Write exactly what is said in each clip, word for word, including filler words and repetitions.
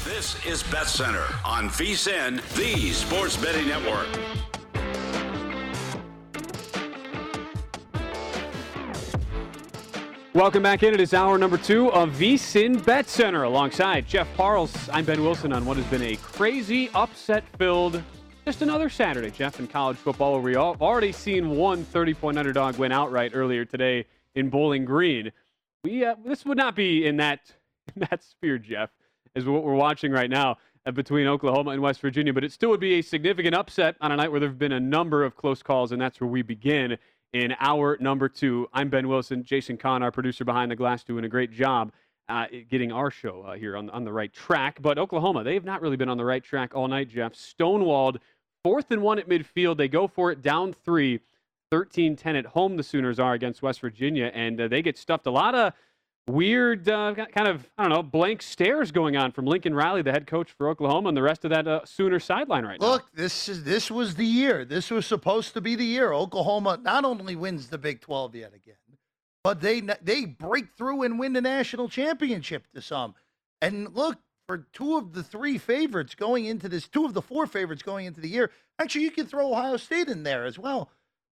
This is Bet Center on VSiN, the Sports Betting Network. Welcome back in. It is hour number two of VSiN Bet Center. Alongside Jeff Parles, I'm Ben Wilson on what has been a crazy, upset-filled, just another Saturday, Jeff, in college football, where we all have already seen one thirty-point underdog win outright earlier today in Bowling Green. We uh, this would not be in that in that sphere, Jeff, as what we're watching right now uh, between Oklahoma and West Virginia. But it still would be a significant upset on a night where there have been a number of close calls, and that's where we begin. In hour number two, I'm Ben Wilson. Jason Kahn, our producer behind the glass, doing a great job uh, getting our show uh, here on, on the right track. But Oklahoma, they have not really been on the right track all night, Jeff. Stonewalled, fourth and one at midfield. They go for it down three, thirteen ten at home the Sooners are against West Virginia, and uh, they get stuffed. A lot of weird uh, kind of, I don't know, blank stares going on from Lincoln Riley, the head coach for Oklahoma, and the rest of that uh, Sooner sideline right now. Look, this is this was the year. This was supposed to be the year. Oklahoma not only wins the Big twelve yet again, but they they break through and win the national championship to some. And look, for two of the three favorites going into this, two of the four favorites going into the year, actually you can throw Ohio State in there as well.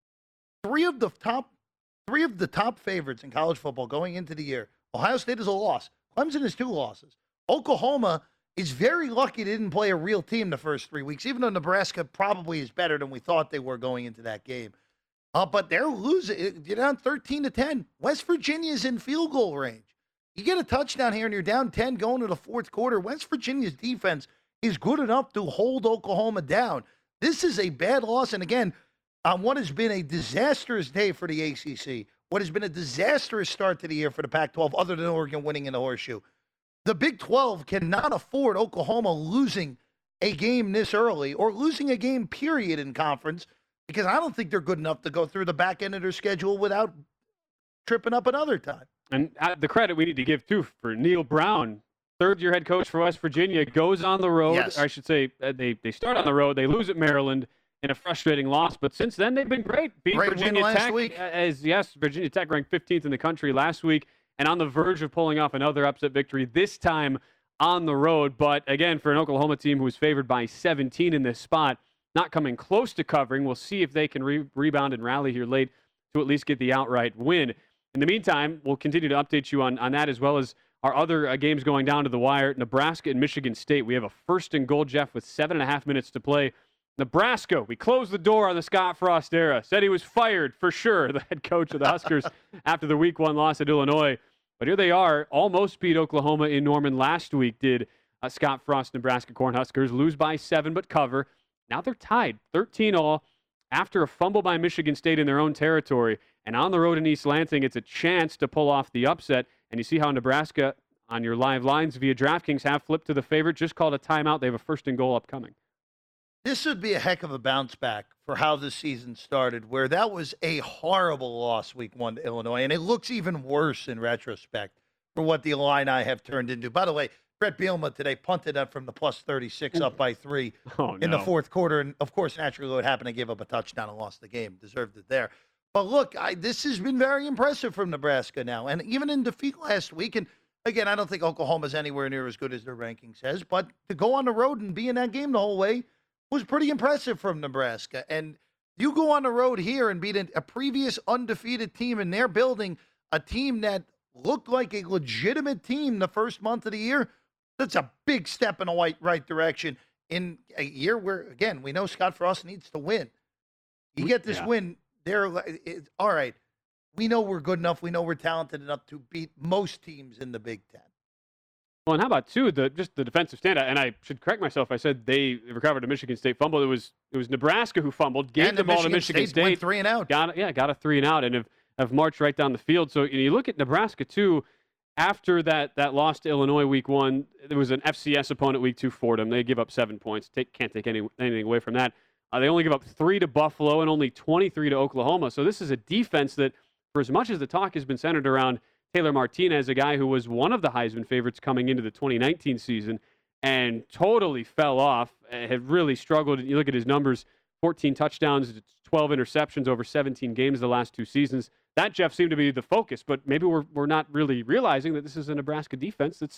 Three of the top, three of the top favorites in college football going into the year. Ohio State is a loss. Clemson is two losses. Oklahoma is very lucky they didn't play a real team the first three weeks, even though Nebraska probably is better than we thought they were going into that game. Uh, but they're losing. You're down thirteen to ten. West Virginia's in field goal range. You get a touchdown here and you're down ten going to the fourth quarter. West Virginia's defense is good enough to hold Oklahoma down. This is a bad loss. And again, on what has been a disastrous day for the A C C, what has been a disastrous start to the year for the Pac twelve, other than Oregon winning in the horseshoe. The Big twelve cannot afford Oklahoma losing a game this early or losing a game, period, in conference, because I don't think they're good enough to go through the back end of their schedule without tripping up another time. And uh, the credit we need to give, too, for Neil Brown, third-year head coach for West Virginia, goes on the road. Yes. Or I should say uh, they, they start on the road. They lose at Maryland in a frustrating loss, but since then they've been great. Beat Great Virginia win last Tech, week. as yes, Virginia Tech ranked fifteenth in the country last week, and on the verge of pulling off another upset victory. This time on the road, but again, for an Oklahoma team who was favored by seventeen in this spot, not coming close to covering. We'll see if they can re- rebound and rally here late to at least get the outright win. In the meantime, we'll continue to update you on, on that as well as our other uh, games going down to the wire. Nebraska and Michigan State. We have a first and goal, Jeff, with seven and a half minutes to play. Nebraska, we closed the door on the Scott Frost era. Said he was fired for sure, the head coach of the Huskers, after the week one loss at Illinois. But here they are, almost beat Oklahoma in Norman last week, did uh, Scott Frost, Nebraska Cornhuskers, lose by seven but cover. Now they're tied, thirteen all, after a fumble by Michigan State in their own territory. And on the road in East Lansing, it's a chance to pull off the upset. And you see how Nebraska, on your live lines via DraftKings, have flipped to the favorite, just called a timeout. They have a first and goal upcoming. This would be a heck of a bounce back for how the season started, where that was a horrible loss week one to Illinois, and it looks even worse in retrospect for what the Illini have turned into. By the way, Brett Bielema today punted up from the plus thirty-six up by three oh, in no. the fourth quarter, and of course, naturally, what happened to give up a touchdown and lost the game, deserved it there. But look, I, this has been very impressive from Nebraska now, and even in defeat last week, and again, I don't think Oklahoma's anywhere near as good as their ranking says, but to go on the road and be in that game the whole way was pretty impressive from Nebraska. And you go on the road here and beat a, a previous undefeated team in their building, a team that looked like a legitimate team the first month of the year. That's a big step in the right, right direction in a year where, again, we know Scott Frost needs to win. You get this yeah. win, they're it's, all right. We know we're good enough. We know we're talented enough to beat most teams in the Big Ten. Well, and how about, too, the just the defensive standout? And I should correct myself. I said they recovered a Michigan State fumble. It was it was Nebraska who fumbled, gave and the, the ball Michigan to Michigan State. Went State. three and out. Got, yeah, got a three and out and have, have marched right down the field. So you look at Nebraska, too, after that, that loss to Illinois week one, there was an F C S opponent week two, Fordham. They give up seven points. Take, can't take any, anything away from that. Uh, they only give up three to Buffalo and only twenty-three to Oklahoma. So this is a defense that, for as much as the talk has been centered around Taylor Martinez, a guy who was one of the Heisman favorites coming into the twenty nineteen season and totally fell off, had really struggled. You look at his numbers, fourteen touchdowns, twelve interceptions over seventeen games the last two seasons. That, Jeff, seemed to be the focus, but maybe we're we're not really realizing that this is a Nebraska defense that's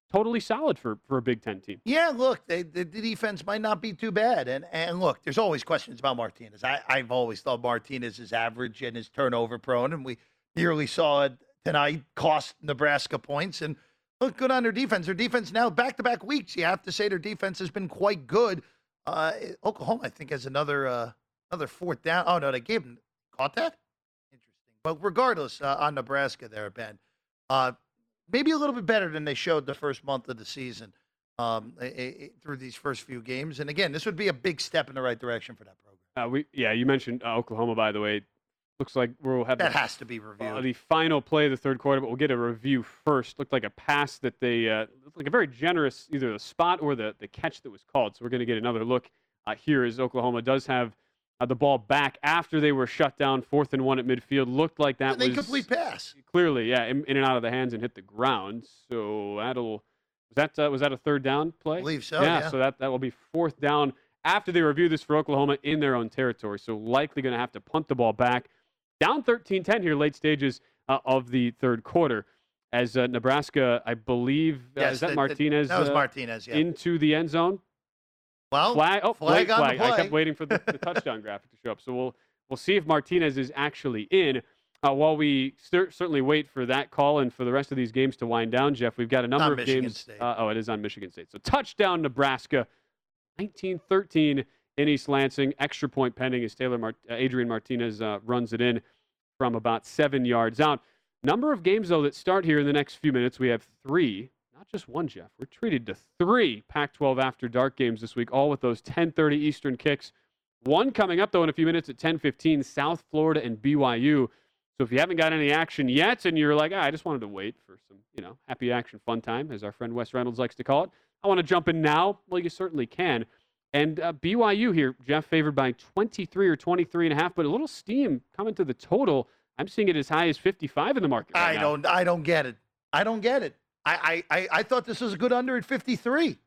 totally solid for, for a Big Ten team. Yeah, look, they, the, the defense might not be too bad. And and look, there's always questions about Martinez. I, I've always thought Martinez is average and is turnover prone, and we nearly saw it tonight cost Nebraska points. And look good on their defense. Their defense now, back-to-back weeks, you have to say their defense has been quite good. Uh, Oklahoma, I think, has another uh, another fourth down. Oh, no, they gave them. Caught that? Interesting. But regardless, uh, on Nebraska there, Ben, uh, maybe a little bit better than they showed the first month of the season um, a, a, through these first few games. And again, this would be a big step in the right direction for that program. Uh, we yeah, you mentioned uh, Oklahoma, by the way. Looks like we'll have That the, has to be reviewed. uh, the final play of the third quarter, but we'll get a review first. Looked like a pass that they uh, looked like a very generous either the spot or the the catch that was called. So we're going to get another look uh, here as Oklahoma does have uh, the ball back after they were shut down, fourth and one at midfield. Looked like that An was incomplete pass. clearly, yeah, in, in and out of the hands and hit the ground. So that'll was that uh, was that a third down play? I believe so. yeah, Yeah. so that that will be fourth down after they review this for Oklahoma in their own territory. So likely going to have to punt the ball back. Down thirteen ten here, late stages uh, of the third quarter, as uh, Nebraska, I believe, uh, Yes, is that the- the- Martinez? That was uh, Martinez. Yeah. into the end zone. well, Flag. Oh, flag late on the flag. I play. kept waiting for the, the touchdown graphic to show up. So we'll we'll see if Martinez is actually in. Uh, while we cer- certainly wait for that call and for the rest of these games to wind down, Jeff, we've got a number On of Michigan games. State. Uh, oh, it is on Michigan State. So touchdown, Nebraska, nineteen thirteen in East Lansing. Extra point pending as Taylor Mart- uh, Adrian Martinez uh, runs it in from about seven yards out. Number of games, though, that start here in the next few minutes. We have three, not just one, Jeff. We're treated to three Pac twelve After Dark games this week, all with those ten thirty Eastern kicks. One coming up, though, in a few minutes at ten fifteen, South Florida and B Y U. So if you haven't got any action yet and you're like, ah, I just wanted to wait for some, you know, happy action fun time, as our friend Wes Reynolds likes to call it, I want to jump in now. Well, you certainly can. And uh, B Y U here, Jeff, favored by twenty-three or twenty-three and a half, but a little steam coming to the total. I'm seeing it as high as fifty-five in the market right I now. don't. I don't get it. I don't get it. I, I, I, I thought this was a good under at fifty-three.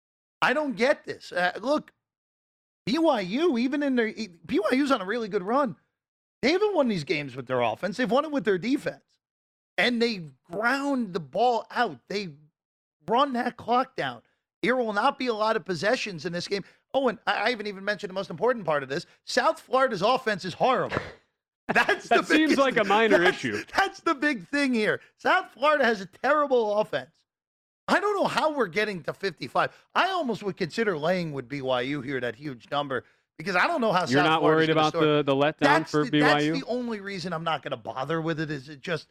I don't get this. Uh, look, B Y U, even in their B Y U's on a really good run. They haven't won these games with their offense. They've won it with their defense, and they ground the ball out. They run that clock down. There will not be a lot of possessions in this game. Oh, and I I haven't even mentioned the most important part of this. South Florida's offense is horrible. That's That the seems biggest- like a minor that's- issue. That's the big thing here. South Florida has a terrible offense. I don't know how we're getting to fifty-five. I almost would consider laying with B Y U here, that huge number, because I don't know how You're South not Florida's worried gonna about score. the, the letdown That's for the, B Y U? That's the only reason I'm not going to bother with it. Is it just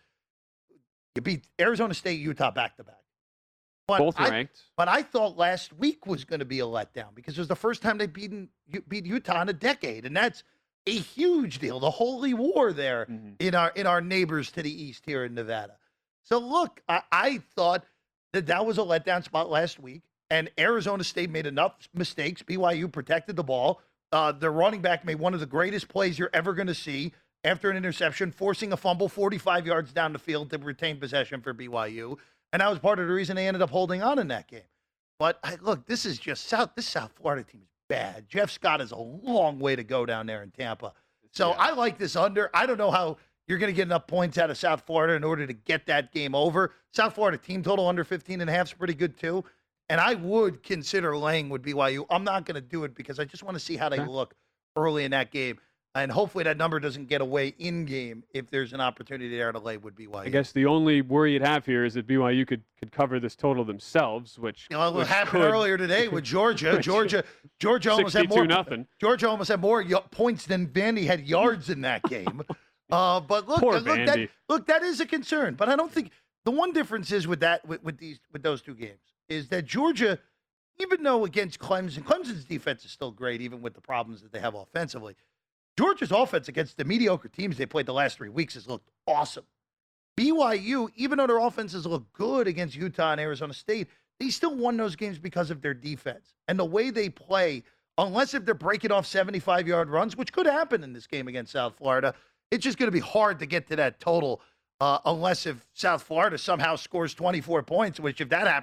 you beat Arizona State, Utah back to back. But Both I, ranked. but I thought last week was going to be a letdown because it was the first time they beaten beat Utah in a decade, and that's a huge deal. The holy war there Mhm. in our in our neighbors to the east here in Nevada. So look, I, I thought that that was a letdown spot last week, and Arizona State made enough mistakes. B Y U protected the ball. Uh, the running back made one of the greatest plays you're ever going to see after an interception, forcing a fumble forty-five yards down the field to retain possession for B Y U. And that was part of the reason they ended up holding on in that game. But I, look, this is just South. This South Florida team is bad. Jeff Scott has a long way to go down there in Tampa. So Yeah. I like this under. I don't know how you're going to get enough points out of South Florida in order to get that game over. South Florida team total under fifteen and a half is pretty good too. And I would consider laying with B Y U. I'm not going to do it because I just want to see how they Okay. look early in that game. And hopefully that number doesn't get away in game if there's an opportunity there to lay with B Y U. I guess the only worry you'd have here is that B Y U could, could cover this total themselves, which, You know, what which happened could- earlier today with Georgia. Georgia, Georgia almost had more sixty-two nothing. Georgia almost had more y- points than Vandy had yards in that game. Uh, but look, Poor look, that, Vandy. look, that is a concern. But I don't think the one difference is with that with, with these with those two games is that Georgia, even though against Clemson, Clemson's defense is still great, even with the problems that they have offensively. Georgia's offense against the mediocre teams they played the last three weeks has looked awesome. B Y U, even though their offenses look good against Utah and Arizona State, they still won those games because of their defense. And the way they play, unless if they're breaking off seventy-five-yard runs, which could happen in this game against South Florida, it's just going to be hard to get to that total uh, unless if South Florida somehow scores twenty-four points, which if that happens,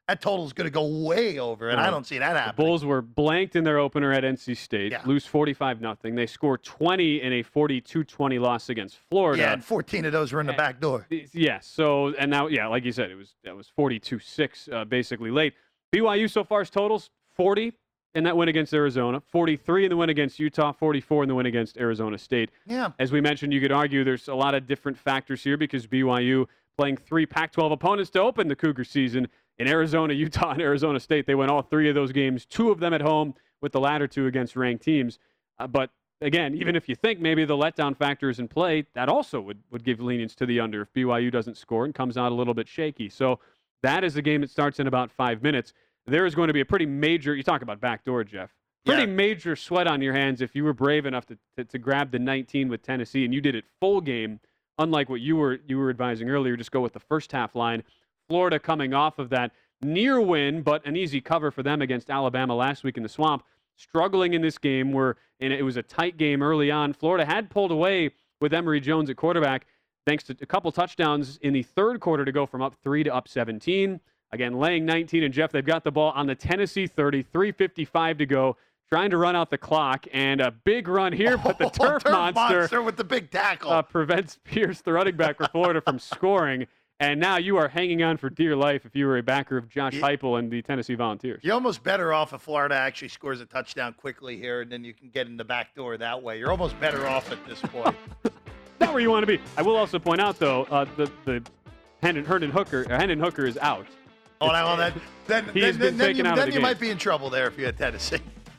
That total's going to go way over, and Uh, I don't see that The happening. Bulls were blanked in their opener at N C State, Yeah. lose forty-five nothing. They score twenty in a forty-two twenty loss against Florida. Yeah, and fourteen of those were in the back door. Yes. So, and now, yeah, like you said, it was that was forty-two six uh, basically late. B Y U so far's totals forty in that win against Arizona, forty-three in the win against Utah, forty-four in the win against Arizona State. Yeah. As we mentioned, you could argue there's a lot of different factors here because B Y U playing three Pac twelve opponents to open the Cougar season. In Arizona, Utah, and Arizona State, they won all three of those games, two of them at home, with the latter two against ranked teams. Uh, but again, even if you think maybe the letdown factor is in play, that also would, would give lenience to the under if B Y U doesn't score and comes out a little bit shaky. So that is a game that starts in about five minutes. There is going to be a pretty major, you talk about backdoor, Jeff, pretty Yeah. major sweat on your hands if you were brave enough to, to, to grab the nineteen with Tennessee and you did it full game, unlike what you were you were advising earlier, just go with the first half line. Florida coming off of that near win, but an easy cover for them against Alabama last week in the Swamp, struggling in this game where and it was a tight game early on. Florida had pulled away with Emory Jones at quarterback thanks to a couple touchdowns in the third quarter to go from up three to up seventeen. Again, laying nineteen, and Jeff, they've got the ball on the Tennessee thirty, three fifty-five to go, trying to run out the clock, and a big run here, but the Oh, turf, monster, monster with the big tackle. uh, prevents Pierce, the running back for Florida, from scoring. And now you are hanging on for dear life if you were a backer of Josh Yeah. Heupel and the Tennessee Volunteers. You're almost better off if Florida actually scores a touchdown quickly here, and then you can get in the back door that way. You're almost better off at this point. Not where you want to be. I will also point out, though, uh, the the Hendon, Herndon Hooker, uh, Hendon Hooker is out. Oh, now that then, He then, has been then, taken you, out of then the you game. might be in trouble there if you had Tennessee.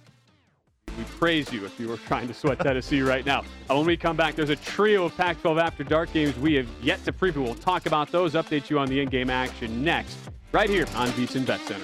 We praise you if you were trying to sweat Tennessee right now. Uh, when we come back, there's a trio of Pac twelve After Dark games we have yet to preview. We'll talk about those, update you on the in-game action next, right here on VSiN Bet Center.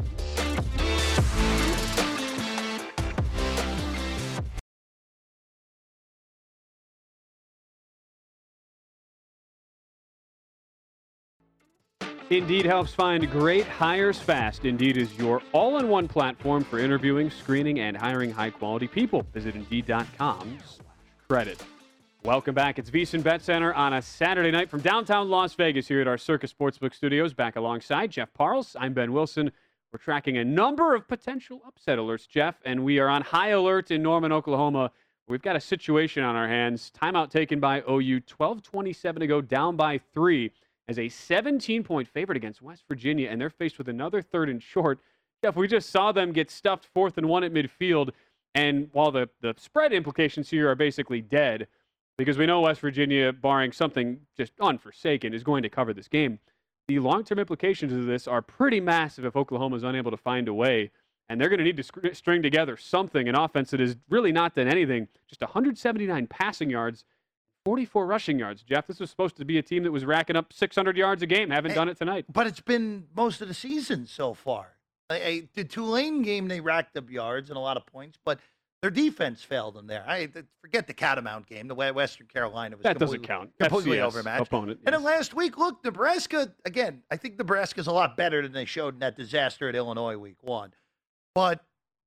Indeed helps find great hires fast. Indeed is your all-in-one platform for interviewing, screening, and hiring high-quality people. Visit Indeed dot com slash credit. Welcome back. It's VSiN Bet Center on a Saturday night from downtown Las Vegas here at our Circus Sportsbook Studios. Back alongside Jeff Parles. I'm Ben Wilson. We're tracking a number of potential upset alerts, Jeff, and we are on high alert in Norman, Oklahoma. We've got a situation on our hands. Timeout taken by O U, twelve twenty-seven to go, down by three as a seventeen-point favorite against West Virginia, and they're faced with another third and short. Jeff, we just saw them get stuffed fourth and one at midfield, and while the, the spread implications here are basically dead, because we know West Virginia, barring something just unforsaken, is going to cover this game, the long-term implications of this are pretty massive if Oklahoma is unable to find a way, and they're going to need to sc- string together something, an offense that has really not done anything, just one hundred seventy-nine passing yards, forty-four rushing yards. Jeff, this was supposed to be a team that was racking up six hundred yards a game. Haven't Hey, done it tonight. But it's been most of the season so far. I, I, the Tulane game, they racked up yards and a lot of points, but their defense failed them there. I th- forget the Catamount game. The way Western Carolina was That doesn't completely- count. completely F C S overmatched. opponent. And then yes. last week, look, Nebraska, again, I think Nebraska's a lot better than they showed in that disaster at Illinois week one. But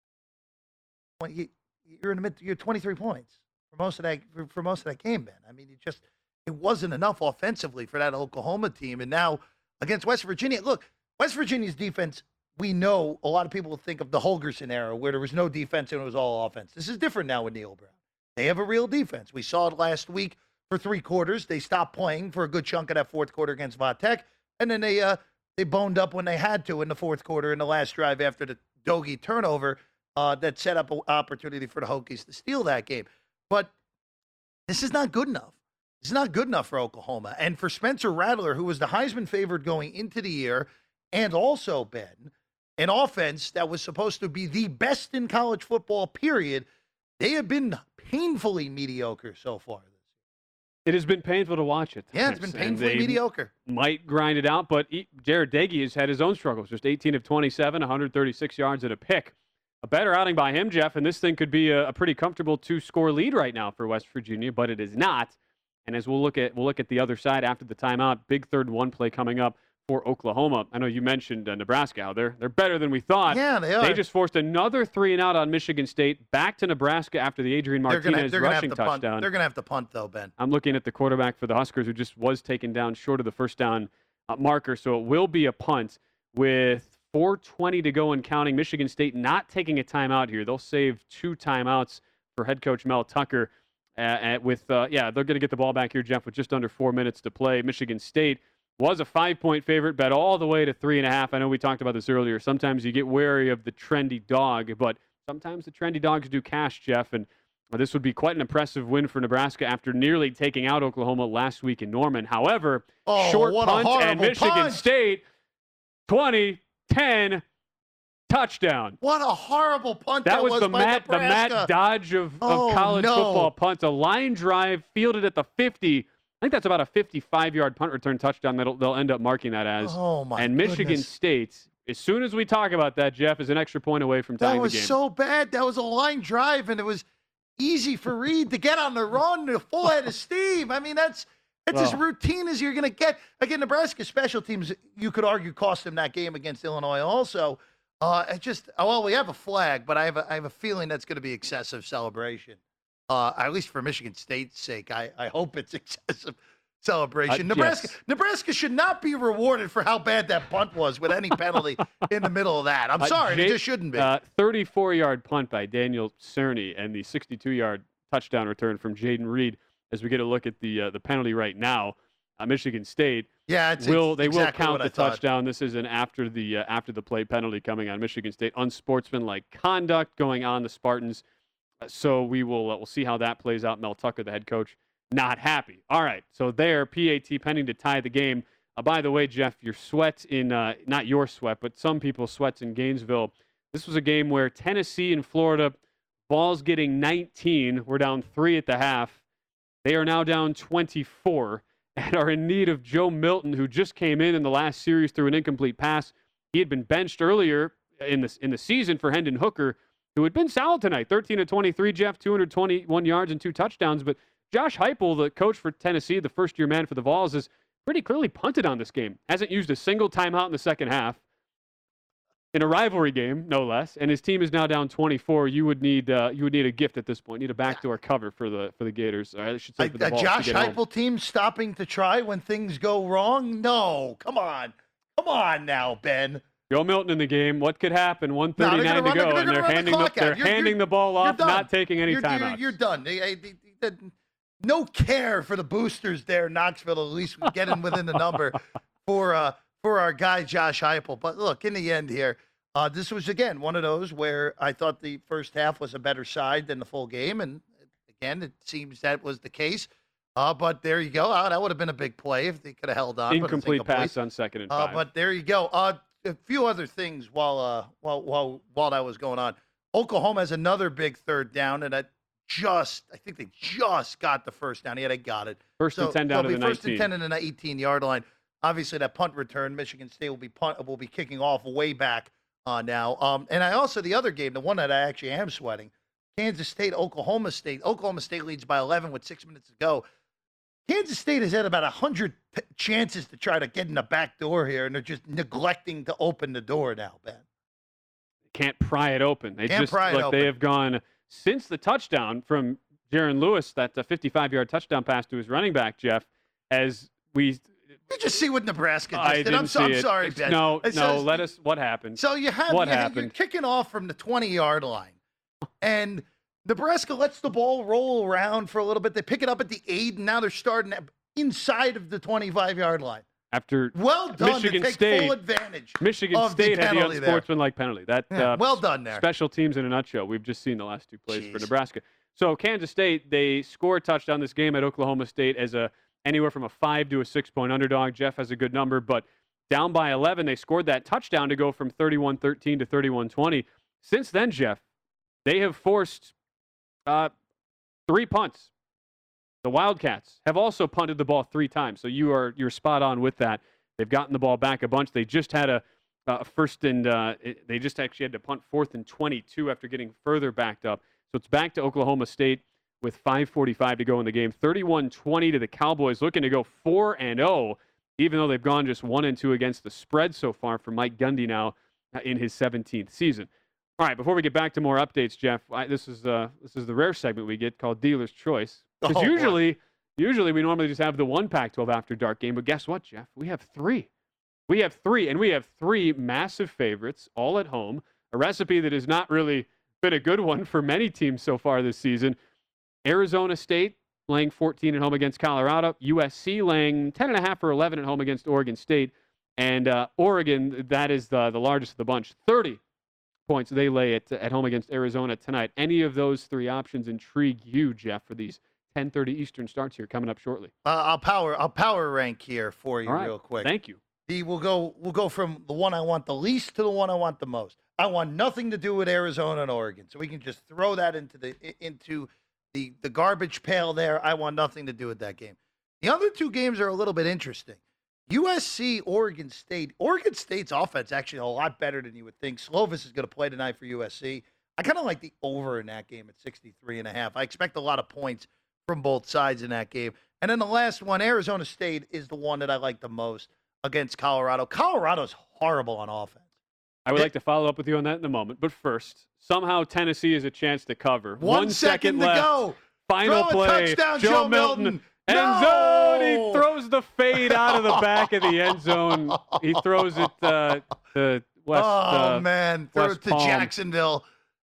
when you, you're in the mid, you're twenty-three points for most of that for, for most of that game, Ben. I mean, it just it wasn't enough offensively for that Oklahoma team. And now against West Virginia, look, West Virginia's defense, we know a lot of people think of the Holgerson era where there was no defense and it was all offense. This is different now with Neil Brown. They have a real defense. We saw it last week for three quarters. They stopped playing for a good chunk of that fourth quarter against Vatek, and then they uh, they boned up when they had to in the fourth quarter in the last drive after the Dogie turnover uh, that set up an opportunity for the Hokies to steal that game. But this is not good enough. This is not good enough for Oklahoma. And for Spencer Rattler, who was the Heisman favorite going into the year, and also, Ben, an offense that was supposed to be the best in college football, period, they have been painfully mediocre so far. It has been painful to watch it. Yeah, it's been painfully mediocre. Might grind it out, but he, Jared Dagey has had his own struggles. Just eighteen of twenty-seven, one hundred thirty-six yards at a pick. A better outing by him, Jeff, and this thing could be a, a pretty comfortable two-score lead right now for West Virginia, but it is not. And as we'll look at, we'll look at the other side after the timeout. Big third one play coming up for Oklahoma. I know you mentioned uh, Nebraska. How they're they're better than we thought. Yeah, they are. They just forced another three and out on Michigan State. Back to Nebraska after the Adrian They're gonna, Martinez they're gonna have rushing to punt. touchdown. They're going to have to punt, though, Ben. I'm looking at the quarterback for the Huskers, who just was taken down short of the first down uh, marker. So it will be a punt with four twenty to go and counting. Michigan State not taking a timeout here. They'll save two timeouts for head coach Mel Tucker. Uh, with uh, yeah, they're going to get the ball back here, Jeff, with just under four minutes to play. Michigan State was a five-point favorite, bet all the way to three and a half. I know we talked about this earlier. Sometimes you get wary of the trendy dog, but sometimes the trendy dogs do cash, Jeff. And uh, this would be quite an impressive win for Nebraska after nearly taking out Oklahoma last week in Norman. However, Oh, short what a punt and horrible Michigan punch. State twenty ten touchdown. What a horrible punt That was, was the by Matt the Nebraska. Matt Dodge of, of Oh, college no. football punts. A line drive fielded at the fifty. I think that's about a fifty-five-yard punt return touchdown that they'll end up marking that as. Oh, my And Michigan goodness. State, as soon as we talk about that, Jeff, is an extra point away from tying That was the game. so bad. That was a line drive, and it was easy for Reed to get on the run, the full head of steam. I mean, that's that's as Well. routine as you're going to get. Again, Nebraska special teams, you could argue, cost them that game against Illinois also. Uh, it just, well, we have a flag, but I have a, I have a feeling that's going to be excessive celebration. Uh, at least for Michigan State's sake, I, I hope it's excessive celebration. Uh, Nebraska yes. Nebraska should not be rewarded for how bad that punt was with any penalty in the middle of that. I'm Uh, sorry, Jake- it just shouldn't be. Uh, thirty-four-yard punt by Daniel Cerny and the sixty-two-yard touchdown return from Jaden Reed. As we get a look at the uh, the penalty right now, uh, Michigan State yeah, it's will ex- they exactly will count what the I thought. touchdown. This is an after the uh, after the play penalty coming on Michigan State. Unsportsmanlike conduct going on the Spartans. Uh, so we will uh, we'll see how that plays out. Mel Tucker, the head coach, not happy. All right, so there, P A T pending to tie the game. Uh, by the way, Jeff, your sweat in uh, not your sweat, but some people's sweats in Gainesville. This was a game where Tennessee and Florida, Vols getting nineteen. We're down three at the half. They are now down twenty-four and are in need of Joe Milton, who just came in in the last series through an incomplete pass. He had been benched earlier in the, in the season for Hendon Hooker, who had been solid tonight, thirteen of twenty-three, Jeff, two hundred twenty-one yards and two touchdowns. But Josh Heupel, the coach for Tennessee, the first-year man for the Vols, has pretty clearly punted on this game. Hasn't used a single timeout in the second half. In a rivalry game, no less, and his team is now down twenty-four. You would need uh, you would need a gift at this point. You need a backdoor cover for the for the Gators. Or I should say for the A, a Vols Josh to get home. Heupel team stopping to try when things go wrong? No, come on, come on now, Ben. Joe Milton in the game. What could happen? one No, they're thirty-nine gonna to run- go, they're and gonna they're run the handing the, clock out. they're You're- handing you're- the ball You're off, done. not taking any you're, timeouts. You're, you're done. They- they- they- they- no care for the boosters there in Knoxville. At least we get in within the number for uh, for our guy Josh Heupel. But look, in the end here, uh, this was again one of those where I thought the first half was a better side than the full game, and again, it seems that was the case. Uh, but there you go. Uh, that would have been a big play if they could have held on. but it's Incomplete incomplete. pass on second and Uh, five. but there you go. Uh, a few other things while uh while while while that was going on. Oklahoma has another big third down, and I just I think they just got the first down. Yeah, they got it. First and ten down so to it'll the be first nineteen. and ten in the eighteen-yard line. Obviously, that punt return, Michigan State will be punt will be kicking off way back uh, now. Um, and I also the other game, the one that I actually am sweating, Kansas State, Oklahoma State. Oklahoma State leads by eleven with six minutes to go. Kansas State has had about one hundred p- chances to try to get in the back door here, and they're just neglecting to open the door now, Ben. Can't pry it open. They Can't just pry it like open. they have gone since the touchdown from Jaron Lewis, that uh, fifty-five-yard touchdown pass to his running back, Jeff, as we Did you just see what Nebraska just I did? didn't I'm, so, see I'm it. sorry, It's- Ben. No, It no, says- let us what happened? So you have What you, you're happened? kicking off from the twenty-yard line, and Nebraska lets the ball roll around for a little bit. They pick it up at the eight, and now they're starting at- inside of the twenty-five-yard line. After Well done Michigan to take State- full advantage. Michigan of the State had the penalty there. unsportsmanlike penalty. That Yeah, uh, well done there. Special teams in a nutshell. We've just seen the last two plays for Jeez. Nebraska. So Kansas State, they score a touchdown this game at Oklahoma State as a anywhere from a five to a six point underdog. Jeff has a good number, but down by eleven, they scored that touchdown to go from thirty-one thirteen to thirty-one twenty. Since then, Jeff, they have forced uh, three punts. The Wildcats have also punted the ball three times, so you are you're spot on with that. They've gotten the ball back a bunch. They just had a, a first and uh, it, they just actually had to punt fourth and twenty-two after getting further backed up. So it's back to Oklahoma State with five forty-five to go in the game. thirty-one twenty to the Cowboys, looking to go four and oh, even though they've gone just one and two against the spread so far for Mike Gundy now uh, in his seventeenth season. All right, before we get back to more updates, Jeff, I, this is uh, this is the rare segment we get called Dealer's Choice. Because Oh, boy. usually, usually we normally just have the one Pac twelve After Dark game, but guess what, Jeff? We have three. We have three, and we have three massive favorites, all at home. A recipe that has not really been a good one for many teams so far this season. Arizona State laying fourteen at home against Colorado. U S C laying ten and a half or eleven at home against Oregon State. And uh, Oregon, that is the, the largest of the bunch. thirty points they lay at, at home against Arizona tonight. Any of those three options intrigue you, Jeff, for these ten thirty Eastern starts here coming up shortly? Uh, I'll power I'll power rank here for you All right. real quick. Thank you. The, we'll go we'll go from the one I want the least to the one I want the most. I want nothing to do with Arizona and Oregon, so we can just throw that into the into the the garbage pail there. I want nothing to do with that game. The other two games are a little bit interesting. U S C, Oregon State. Oregon State's offense actually a lot better than you would think. Slovis is going to play tonight for U S C. I kind of like the over in that game at sixty-three and a half. I expect a lot of points from both sides in that game. And then the last one, Arizona State, is the one that I like the most against Colorado. Colorado's horrible on offense. I would It- like to follow up with you on that in a moment. But first, somehow Tennessee has a chance to cover. One, second, left. to go. Final Throw a play. touchdown, Joe, Joe Milton. Milton. End No! zone. He throws the fade out of the back of the end zone. He throws it uh, to West. Oh, uh, man. Throw West it to Palm. Jacksonville.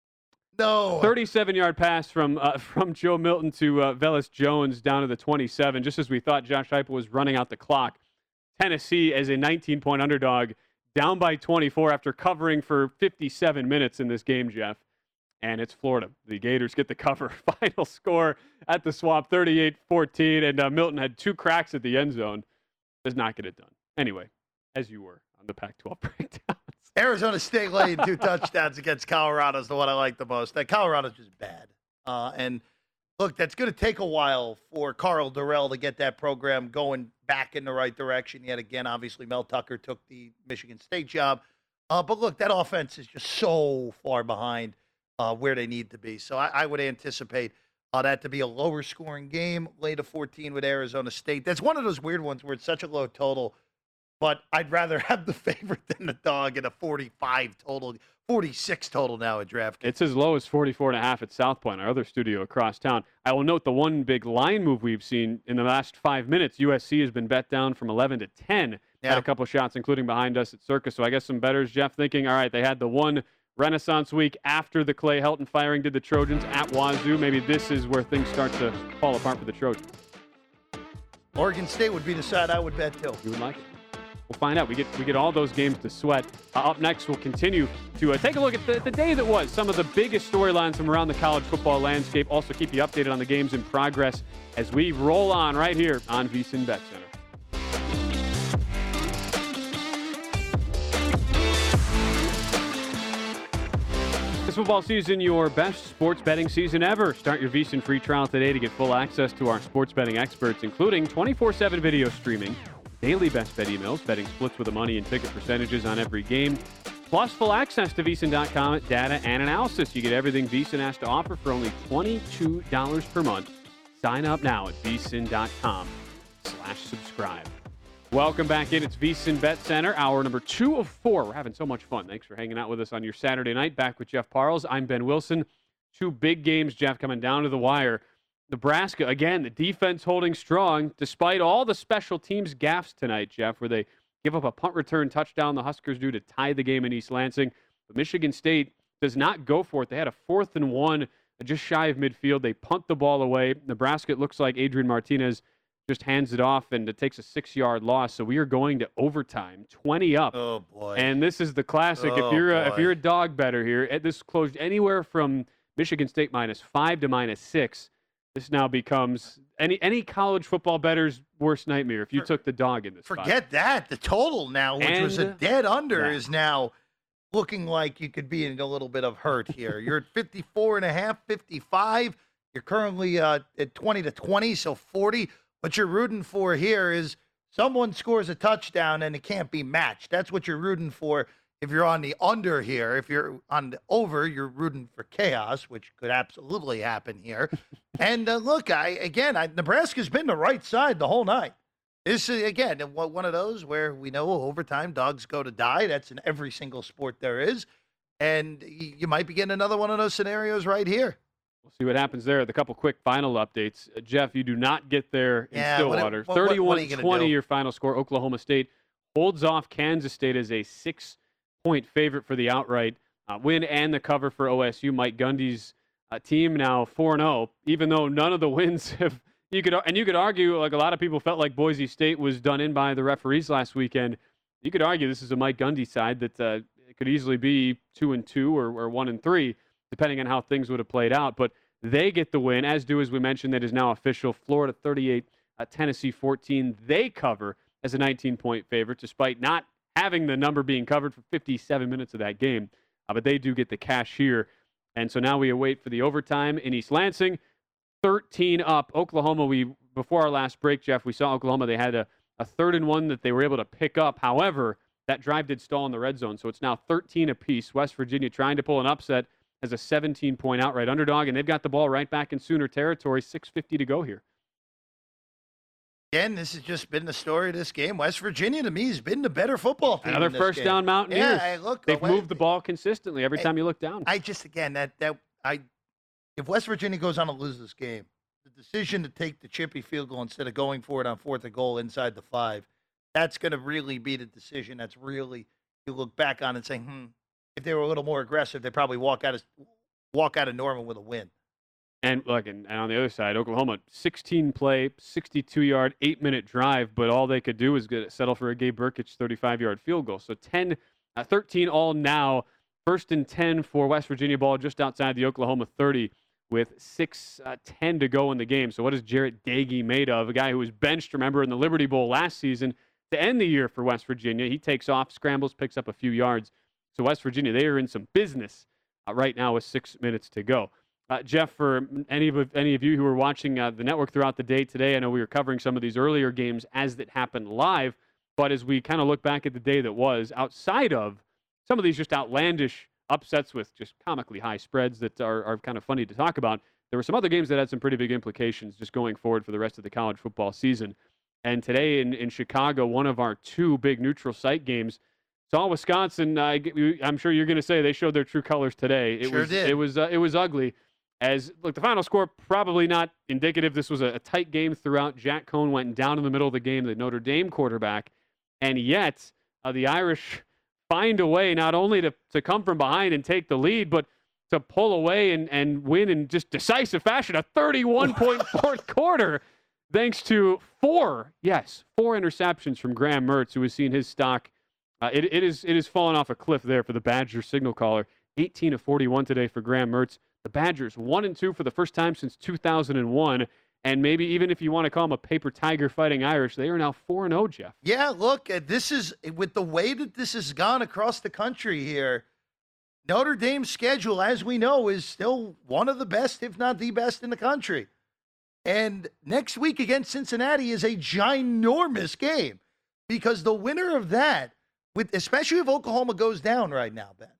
No. thirty-seven yard pass from uh, from Joe Milton to uh, Velus Jones down to the twenty-seven, just as we thought Josh Heupel was running out the clock. Tennessee as a nineteen point underdog, down by twenty-four after covering for fifty-seven minutes in this game, Jeff. And it's Florida. The Gators get the cover. Final score at the Swamp, thirty-eight fourteen, and uh, Milton had two cracks at the end zone. Does not get it done. Anyway, as you were on the Pac twelve breakdowns. Arizona State laying two touchdowns against Colorado is the one I like the most. That Colorado's just bad. Uh, and look, that's going to take a while for Carl Durrell to get that program going back in the right direction. Yet again, obviously, Mel Tucker took the Michigan State job. Uh, but look, that offense is just so far behind uh, where they need to be. So I, I would anticipate uh, that to be a lower scoring game, lay to fourteen with Arizona State. That's one of those weird ones where it's such a low total. But I'd rather have the favorite than the dog at a forty-five total, forty-six total now at DraftKings. It's as low as forty-four and a half at South Point, our other studio across town. I will note the one big line move we've seen in the last five minutes. U S C has been bet down from eleven to ten. Yeah. Had a couple shots, including behind us at Circus. So I guess some bettors, Jeff, thinking, all right, they had the one Renaissance week after the Clay Helton firing did the Trojans at Wazoo. Maybe this is where things start to fall apart for the Trojans. Oregon State would be the side I would bet too. You would like it. We'll find out. We get we get all those games to sweat. Uh, up next, we'll continue to uh, take a look at the, the day that was. Some of the biggest storylines from around the college football landscape. Also keep you updated on the games in progress as we roll on right here on VSiN Bet Center. This football season, your best sports betting season ever. Start your VSiN free trial today to get full access to our sports betting experts, including twenty-four seven video streaming, daily best bet emails, betting splits with the money and ticket percentages on every game, plus full access to VSiN dot com data and analysis. You get everything VSiN has to offer for only twenty-two dollars per month. Sign up now at VSiN dot com slash subscribe. Welcome back in. It's VSiN Bet Center, hour number two of four. We're having so much fun. Thanks for hanging out with us on your Saturday night. Back with Jeff Parles. I'm Ben Wilson. Two big games, Jeff, coming down to the wire. Nebraska, again, the defense holding strong despite all the special teams gaffes tonight, Jeff, where they give up a punt return touchdown the Huskers do to tie the game in East Lansing. But Michigan State does not go for it. They had a fourth and one just shy of midfield. They punt the ball away. Nebraska, it looks like Adrian Martinez just hands it off, and it takes a six-yard loss. So we are going to overtime, twenty up. Oh, boy. And this is the classic. Oh, if you're a, if boy. you're a dog better here, it- this closed anywhere from Michigan State minus five to minus six. This now becomes any any college football bettor's worst nightmare if you For- took the dog in this spot. Forget that. The total now, which was a And- dead under, yeah. is now looking like you could be in a little bit of hurt here. You're at fifty-four and a half, fifty-five. You're currently uh, at twenty to twenty, so forty. What you're rooting for here is someone scores a touchdown and it can't be matched. That's what you're rooting for if you're on the under here. If you're on the over, you're rooting for chaos, which could absolutely happen here. and uh, look, I again, I, Nebraska's been the right side the whole night. This is, again, one of those where we know overtime dogs go to die. That's in every single sport there is. And you might be getting another one of those scenarios right here. We'll see what happens there. The couple quick final updates. Uh, Jeff, you do not get there in Yeah, what- Stillwater. what- what- what are you thirty-one gonna twenty do? your final score. Oklahoma State holds off Kansas State as a six-point favorite for the outright uh, win and the cover for O S U. Mike Gundy's uh, team now four and oh, even though none of the wins have you could and you could argue, like a lot of people felt like Boise State was done in by the referees last weekend. You could argue this is a Mike Gundy side that uh, it could easily be two and two or, or one and three, depending on how things would have played out. But they get the win, as do, as we mentioned, that is now official. Florida thirty-eight, uh, Tennessee fourteen. They cover as a nineteen-point favorite, despite not having the number being covered for fifty-seven minutes of that game. Uh, but they do get the cash here. And so now we await for the overtime in East Lansing. thirteen up. Oklahoma, we before our last break, Jeff, we saw Oklahoma. They had a, a third and one that they were able to pick up. However, that drive did stall in the red zone, so it's now thirteen apiece. West Virginia trying to pull an upset as a seventeen-point outright underdog, and they've got the ball right back in Sooner territory. six fifty to go here. Again, this has just been the story of this game. West Virginia, to me, has been the better football team. Another in this first game. down Mountaineers. Yeah, I look, they've uh, moved the ball consistently every time you look down. I just, again, that that I, if West Virginia goes on to lose this game, the decision to take the chippy field goal instead of going for it on fourth and goal inside the five, that's going to really be the decision. That's really you look back on and say, hmm, if they were a little more aggressive, they probably walk out of walk out of Norman with a win. And look, and, and on the other side, Oklahoma, sixteen play, sixty-two yard, eight minute drive, but all they could do was get settle for a Gabe Burkich thirty-five yard field goal. So ten, uh, thirteen all now, first and ten for West Virginia ball just outside the Oklahoma thirty with six ten to go in the game. So what is Jarrett Dagey made of? A guy who was benched, remember, in the Liberty Bowl last season to end the year for West Virginia. He takes off, scrambles, picks up a few yards. So West Virginia, they are in some business uh, right now with six minutes to go. Uh, Jeff, for any of any of you who were watching uh, the network throughout the day today, I know we were covering some of these earlier games as that happened live, but as we kind of look back at the day that was, outside of some of these just outlandish upsets with just comically high spreads that are, are kind of funny to talk about, there were some other games that had some pretty big implications just going forward for the rest of the college football season. And today in, in Chicago, one of our two big neutral site games, saw Wisconsin. Uh, I'm sure you're going to say they showed their true colors today. It sure was, did. It was uh, it was ugly. As look, the final score probably not indicative. This was a, a tight game throughout. Jack Cohn went down in the middle of the game, the Notre Dame quarterback, and yet uh, the Irish find a way not only to, to come from behind and take the lead, but to pull away and, and win in just decisive fashion, a thirty-one point fourth quarter, thanks to four, yes, four interceptions from Graham Mertz, who has seen his stock. Uh, it, it is it is fallen off a cliff there for the Badger signal caller. eighteen of forty-one today for Graham Mertz. The Badgers one and two for the first time since two thousand one, and maybe even if you want to call them a paper tiger fighting Irish, they are now four and oh, Jeff. Yeah, look, uh, this is with the way that this has gone across the country here. Notre Dame's schedule, as we know, is still one of the best, if not the best, in the country. And next week against Cincinnati is a ginormous game because the winner of that, with especially if Oklahoma goes down right now, Ben,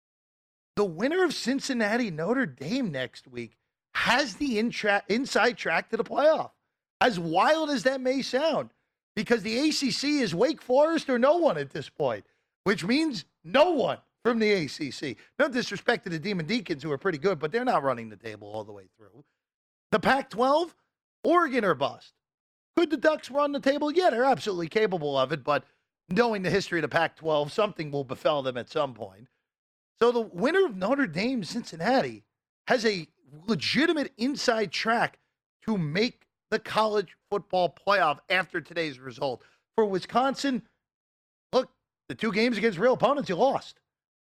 the winner of Cincinnati Notre Dame next week has the intra- inside track to the playoff. As wild as that may sound, because the A C C is Wake Forest or no one at this point, which means no one from the A C C. No disrespect to the Demon Deacons, who are pretty good, but they're not running the table all the way through. The Pac twelve, Oregon or bust. Could the Ducks run the table? Yeah, they're absolutely capable of it, but knowing the history of the Pac twelve, something will befell them at some point. So the winner of Notre Dame Cincinnati has a legitimate inside track to make the college football playoff after today's result. For Wisconsin, look, the two games against real opponents, you lost.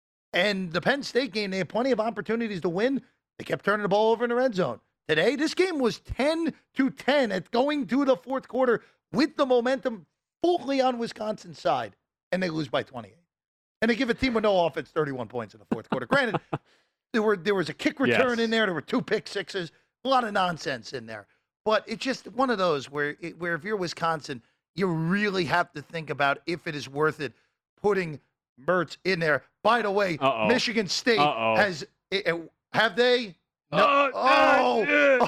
And the Penn State game, they had plenty of opportunities to win. They kept turning the ball over in the red zone. Today, this game was ten to ten at going to the fourth quarter with the momentum fully on Wisconsin's side, and they lose by twenty-eight. And they give a team with no offense thirty-one points in the fourth quarter. Granted, there were there was a kick return Yes. in there. There were two pick sixes, a lot of nonsense in there. But it's just one of those where it, where if you're Wisconsin, you really have to think about if it is worth it putting Mertz in there. By the way, Uh-oh. Michigan State Uh-oh. has it, it- have they? No. Uh, Oh, uh,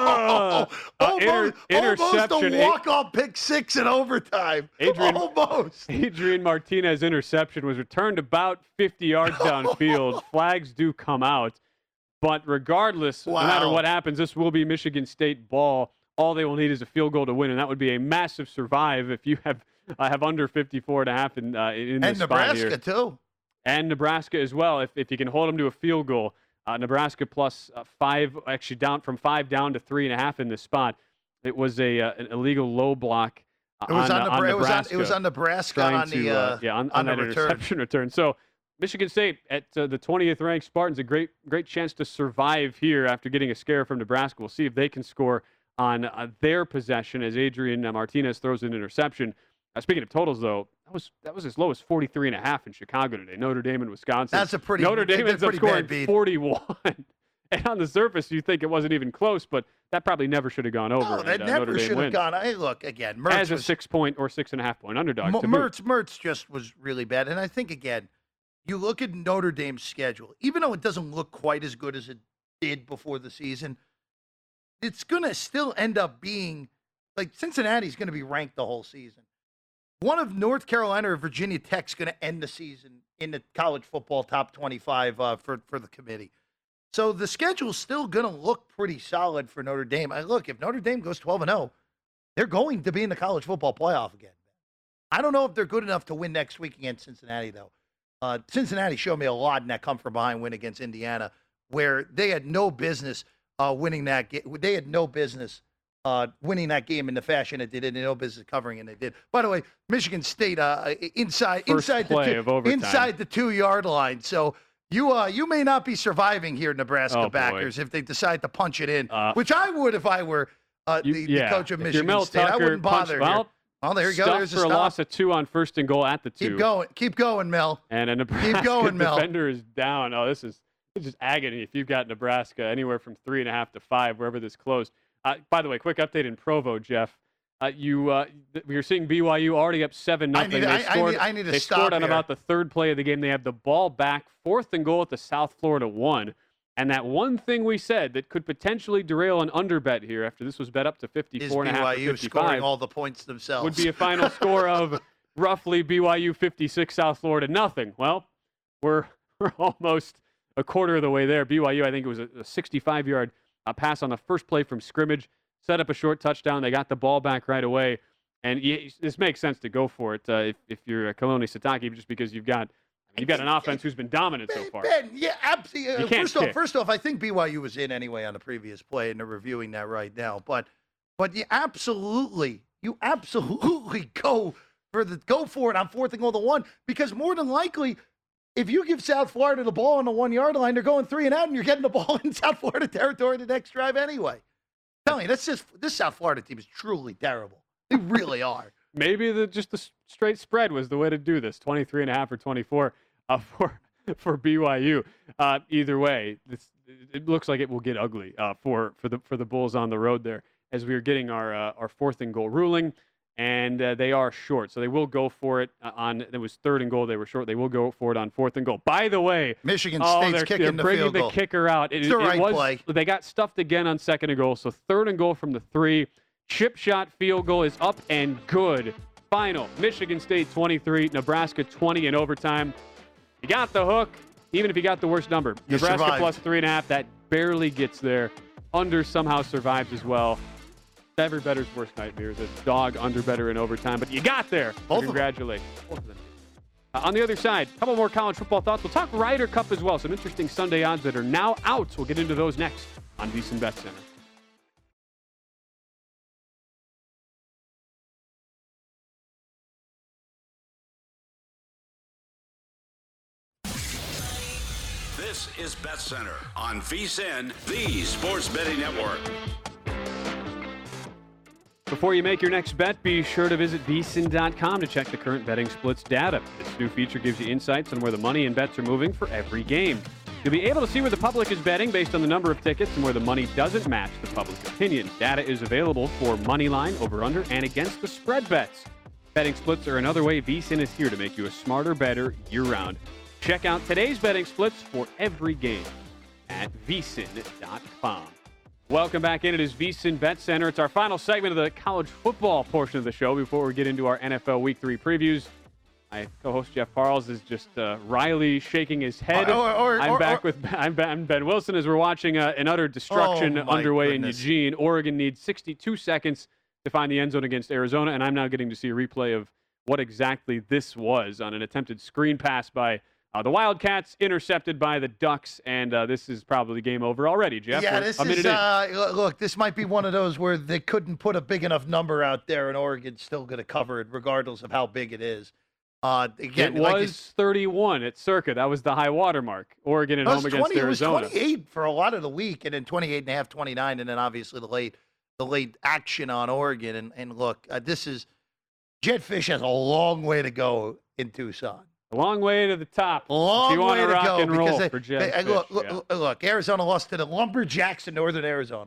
oh, uh, almost, inter- almost interception. a walk-off pick six in overtime. Adrian- Almost. Adrian Martinez interception was returned about fifty yards downfield. Flags do come out. But regardless, Wow. no matter what happens, this will be Michigan State ball. All they will need is a field goal to win, and that would be a massive survive if you have I have under fifty-four and a half in, uh, in this And spot here. Nebraska, too. And Nebraska as well. If, if you can hold them to a field goal, uh, Nebraska plus uh, five, actually down from five down to three and a half in this spot. It was a uh, an illegal low block uh, It was on, on, uh, Nebra- on it was on, Nebraska. it was on Nebraska trying on to, the, uh, uh, yeah, on, on on the that return. interception return. So Michigan State at uh, the twentieth ranked Spartans, a great great chance to survive here after getting a scare from Nebraska. We'll see if they can score on uh, their possession as Adrian uh, Martinez throws an interception. Uh, speaking of totals, though, that was that was as low as forty-three and a half in Chicago today. Notre Dame and Wisconsin. That's a pretty Notre Dame ends up pretty scoring bad beat. forty-one. And on the surface, you think it wasn't even close, but that probably never should have gone over. No, that and, uh, never Notre Dame should have wins. gone. Hey, look, again, Mertz As a was, six-point or six-and-a-half point underdog. Mo- to me. Mertz, Mertz just was really bad. And I think, again, you look at Notre Dame's schedule, even though it doesn't look quite as good as it did before the season, it's going to still end up being, like, Cincinnati's going to be ranked the whole season. One of North Carolina or Virginia Tech's going to end the season in the college football top twenty-five uh, for, for the committee. So the schedule's still going to look pretty solid for Notre Dame. I look, if Notre Dame goes twelve and oh, they're going to be in the college football playoff again. I don't know if they're good enough to win next week against Cincinnati, though. Uh, Cincinnati showed me a lot in that come-from-behind win against Indiana, where they had no business uh, winning that game. They had no business uh, winning that game in the fashion it did, and no business covering, and they did. By the way, Michigan State uh, inside First inside the play two, of overtime. inside the two-yard line. So you uh, you may not be surviving here, Nebraska Oh, boy. backers, if they decide to punch it in, Uh, which I would if I were uh, You- the, yeah. the coach of If you're Michigan Mel State. I Tucker, wouldn't punch- bother. well, here. Oh, there you go. Stuff There's a for a stop. loss of two on first and goal at the two. Keep going. Keep going, Mel. And a Nebraska going, Mel. defender is down. Oh, this is this is agony if you've got Nebraska anywhere from three and a half to five, wherever this closed. Uh, by the way, quick update in Provo, Jeff. Uh, you uh, th- you're seeing B Y U already up seven I nothing. need, They I, I scored, need, I need to they stop scored on here. about the third play of the game. They have the ball back, fourth and goal at the South Florida one. And that one thing we said that could potentially derail an underbet here after this was bet up to Is fifty-four and a half or B Y U fifty-five scoring all the points themselves? would be a final score of roughly B Y U fifty-six, South Florida nothing. Well, we're we're almost a quarter of the way there. B Y U, I think it was a sixty-five-yard uh, pass on the first play from scrimmage, set up a short touchdown. They got the ball back right away, and y- this makes sense to go for it uh, if if you're a Kaloni Satake, just because you've got I mean, you've got an offense who's been dominant so Ben, far. Ben, yeah, absolutely. You can't First off, kick. first off, I think B Y U was in anyway on the previous play, and they're reviewing that right now. But, but you absolutely, you absolutely go for the go for it on fourth and goal to one, because more than likely, if you give South Florida the ball on the one yard line, they're going three and out, and you're getting the ball in South Florida territory the next drive anyway. I'm telling you, that's just this South Florida team is truly terrible. They really are. Maybe the just the s- straight spread was the way to do this. twenty-three and a half or twenty-four uh, for for B Y U. Uh, either way, this, it looks like it will get ugly uh, for for the for the Bulls on the road there, as we are getting our uh, our fourth and goal ruling, and uh, they are short, so they will go for it uh, on. It was third and goal. They were short. They will go for it on fourth and goal. By the way, Michigan oh, State's they're, kicking they're the bringing field the goal. kicker out. It, It's the it right was, play. They got stuffed again on second and goal, so third and goal from the three. Chip shot field goal is up and good. Final, Michigan State twenty-three, Nebraska twenty in overtime. You got the hook, even if you got the worst number. You Nebraska survived. plus three and a half, that barely gets there. Under somehow survives as well. Every bettor's worst nightmare is a dog under better in overtime, but you got there. Both of them. Congratulations. Both of them. Uh, on the other side, a couple more college football thoughts. We'll talk Ryder Cup as well. Some interesting Sunday odds that are now out. We'll get into those next on VSiN Bet Center. This is Bet Center on VSiN, the Sports Betting Network. Before you make your next bet, be sure to visit V S I N dot com to check the current betting splits data. This new feature gives you insights on where the money and bets are moving for every game. You'll be able to see where the public is betting based on the number of tickets and where the money doesn't match the public opinion. Data is available for money line, over-under, and against the spread bets. Betting splits are another way V S I N is here to make you a smarter bettor year-round. Check out today's betting splits for every game at V S I N dot com. Welcome back in. It is VSiN Bet Center. It's our final segment of the college football portion of the show before we get into our N F L Week three previews. My co-host Jeff Parles is just uh, Riley shaking his head. Or- or- or- I'm or- back or- with I'm, Ben- I'm Ben Wilson as we're watching uh, an utter destruction Oh, my underway goodness. in Eugene. Oregon needs sixty-two seconds to find the end zone against Arizona, and I'm now getting to see a replay of what exactly this was on an attempted screen pass by uh, the Wildcats, intercepted by the Ducks, and uh, this is probably game over already, Jeff. Yeah, We're this a minute is, in. uh, look, this might be one of those where they couldn't put a big enough number out there, and Oregon's still going to cover it, regardless of how big it is. Uh, again, it like was thirty-one at Circa. That was the high water mark. Oregon at home against twenty, Arizona. It was twenty-eight for a lot of the week, and then twenty-eight and a half, twenty-nine, and then obviously the late, the late action on Oregon. And, and look, uh, this is Jetfish has a long way to go in Tucson. A long way to the top. A long if you way want to to rock go and roll because they, for they, Jetfish. look, Yeah. look, look, Arizona lost to the Lumberjacks in Northern Arizona.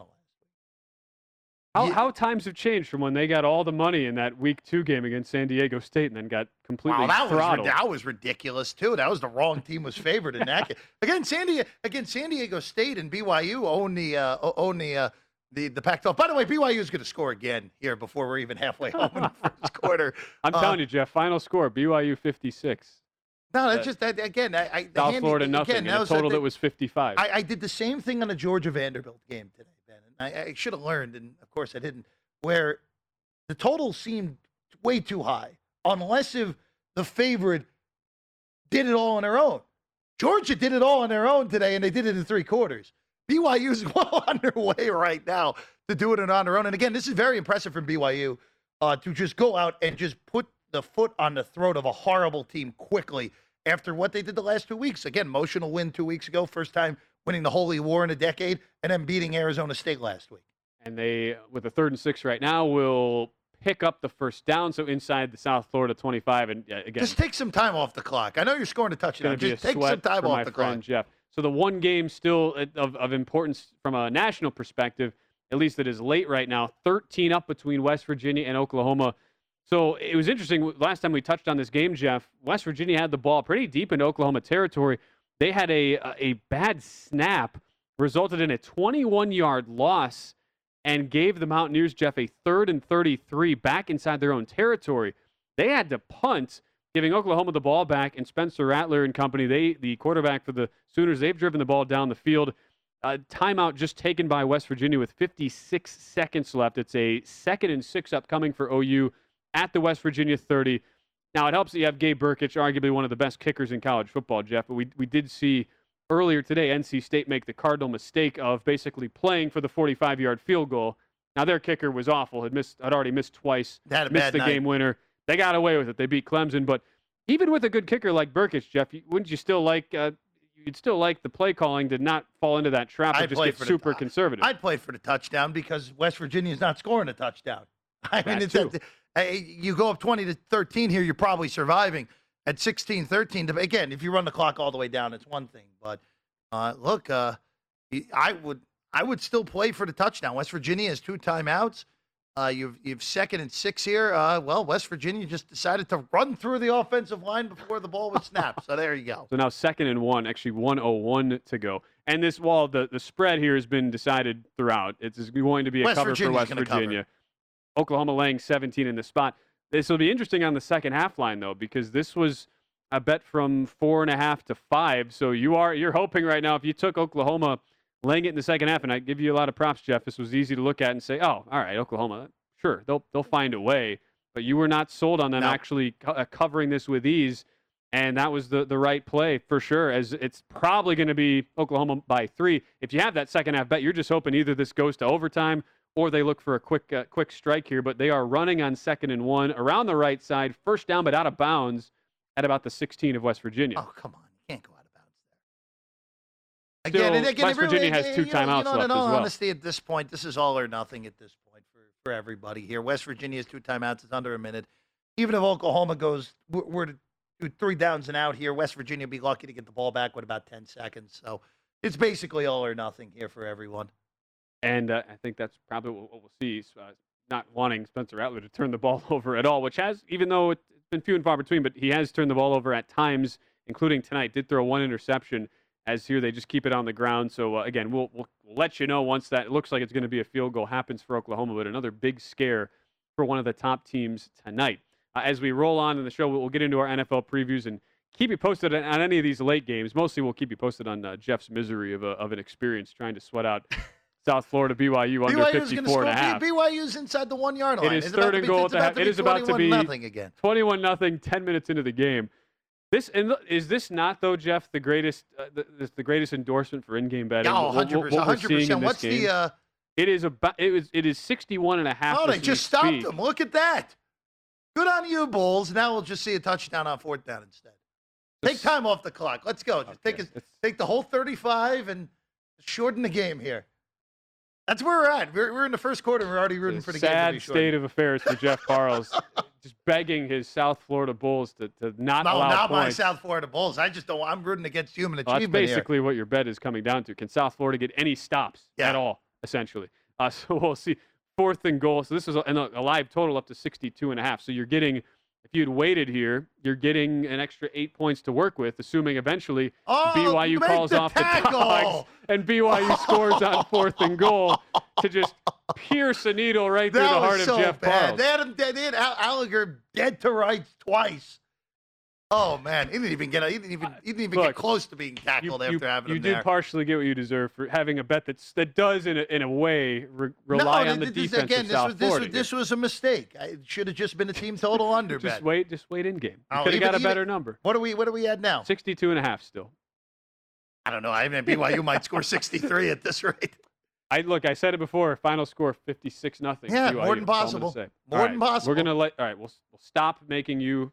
How, Yeah. how times have changed from when they got all the money in that week two game against San Diego State and then got completely Wow, that was throttled. that was ridiculous too. That was the wrong team was favored in that game. Again, San Diego, again, San Diego State and B Y U own the uh, own the uh, the the Pac twelve. By the way, B Y U is going to score again here before we're even halfway home in the first quarter. I'm uh, telling you, Jeff. Final score: B Y U fifty-six. No, that's Uh, just that again. I, I the South handy- Florida nothing. Again, and a was total the- that was fifty-five. I, I did the same thing on the Georgia Vanderbilt game today, Ben. And I, I should have learned, and of course I didn't. Where the total seemed way too high, unless if the favorite did it all on their own. Georgia did it all on their own today, and they did it in three quarters. B Y U is well on their way right now to do it on their own. And again, this is very impressive from B Y U uh, to just go out and just put the foot on the throat of a horrible team quickly after what they did the last two weeks. Again, emotional win two weeks ago, first time winning the Holy War in a decade, and then beating Arizona State last week. And they, with a third and six right now, will pick up the first down. So inside the South Florida twenty-five. And uh, again, Just take some time off the clock. I know you're scoring a it's going touchdown. to be Just a take some sweat time for off my the friend clock. Jeff. So the one game still of, of importance from a national perspective, at least that is late right now, thirteen up between West Virginia and Oklahoma. So it was interesting. Last time we touched on this game, Jeff, West Virginia had the ball pretty deep into Oklahoma territory. They had a a bad snap, resulted in a twenty-one-yard loss, and gave the Mountaineers, Jeff, a third and thirty-three back inside their own territory. They had to punt, giving Oklahoma the ball back, and Spencer Rattler and company, they the quarterback for the Sooners, they've driven the ball down the field. Uh, timeout just taken by West Virginia with fifty-six seconds left. It's a second and six upcoming for O U at the West Virginia thirty. Now, it helps that you have Gabe Burkich, arguably one of the best kickers in college football, Jeff, but we, we did see earlier today N C State make the cardinal mistake of basically playing for the forty-five-yard field goal. Now, their kicker was awful. Had missed, had already missed twice, They had a missed bad the night. game winner. They got away with it. They beat Clemson, but even with a good kicker like Burkich, Jeff, you- wouldn't you still like uh, you'd still like the play calling to not fall into that trap I'd of just play get for the super tie. conservative? I'd play for the touchdown because West Virginia's not scoring a touchdown. I mean, That it's too. a, a- you go up twenty to thirteen here, you're probably surviving. At sixteen thirteen, again, if you run the clock all the way down, it's one thing. But uh, look, uh, I would I would still play for the touchdown. West Virginia has two timeouts. Uh, you've you've second and six here. Uh, well, West Virginia just decided to run through the offensive line before the ball was snapped. So there you go. So now second and one, actually one oh one to go. And this wall, the, the spread here has been decided throughout. It's going to be a West cover Virginia's for West gonna cover. Virginia. Oklahoma laying seventeen in the spot. This will be interesting on the second half line, though, because this was a bet from four and a half to five. So you are you're hoping right now if you took Oklahoma laying it in the second half, and I give you a lot of props, Jeff. This was easy to look at and say, oh, all right, Oklahoma, sure, they'll they'll find a way. But you were not sold on them No. actually co- uh, covering this with ease. And that was the, the right play for sure, as it's probably going to be Oklahoma by three. If you have that second half bet, you're just hoping either this goes to overtime or they look for a quick uh, quick strike here. But they are running on second and one around the right side, first down, but out of bounds at about the sixteen of West Virginia. Oh, come on. You can't go out of bounds there. Still, Again, and again, West it really- Virginia has two you know, timeouts you know, left in all as well. honesty, at this point, this is all or nothing at this point for, for everybody here. West Virginia has two timeouts. It's under a minute. Even if Oklahoma goes, we're, we're to do three downs and out here, West Virginia will be lucky to get the ball back with about ten seconds. So it's basically all or nothing here for everyone. And uh, I think that's probably what what we'll see. Uh, not wanting Spencer Rattler to turn the ball over at all, which has, even though it's been few and far between, but he has turned the ball over at times, including tonight. Did throw one interception. As here, they just keep it on the ground. So uh, again, we'll, we'll we'll let you know once that it looks like it's going to be a field goal happens for Oklahoma. But another big scare for one of the top teams tonight. Uh, as we roll on in the show, we'll, we'll get into our N F L previews and keep you posted on, on any of these late games. Mostly, we'll keep you posted on uh, Jeff's misery of a, of an experience trying to sweat out South Florida B Y U under B Y U's gonna fifty-four and a score. half. B Y U's inside the one-yard line. It is It's third about to and be- goal it's at the half. It is about to be nothing again. twenty-one nothing, ten minutes into the game. This and look, is this not though, Jeff, the greatest uh, the, this the greatest endorsement for in-game betting? Oh, What- one hundred what- percent. what we're seeing in this What's game? the uh It is about it was it is sixty-one and a half. Oh, they as we just stopped speak. them. Look at that. Good on you, Bulls. Now we'll just see a touchdown on fourth down instead. Take time off the clock. Let's go. Just Okay, take it, it's- take the whole thirty-five and shorten the game here. That's where we're at. We're, we're in the first quarter. We're already rooting It's for the a game to sad be state shortened. of affairs for Jeff Parles, just begging his South Florida Bulls to, to not No, allow not my points. South Florida Bulls. I just don't. I'm rooting against human Well, that's achievement here. basically what your bet is coming down to. Can South Florida get any stops Yeah. at all, essentially? Uh, so we'll see. Fourth and goal. So this is a, and a, a live total up to sixty-two and a half. So you're getting, if you'd waited here, you're getting an extra eight points to work with, assuming eventually Oh, B Y U make calls the off tackle. the dogs and B Y U scores on fourth and goal to just pierce a needle right through That the was heart so of Jeff bad. Parles. They had him dead. They had Al- Gallagher dead to rights twice. Oh man, he didn't even get. He didn't even. He didn't even Look, get close to being tackled you, after having you him did there. partially get what you deserve for having a bet that's that does in a, in a way re- no, rely on the this, defense again, of this South was this Florida. was this was a mistake. I- It should have just been a team total under just bet. wait, just wait in game. You Oh, could have even- got a even- better number. What are we? What are we at now? sixty-two and a half still. I don't know. I mean, B Y U might score sixty-three at this rate. I look. I said it before. Final score fifty-six nothing. Yeah, more than possible. More than possible. We're gonna let. All right, we'll we'll stop making you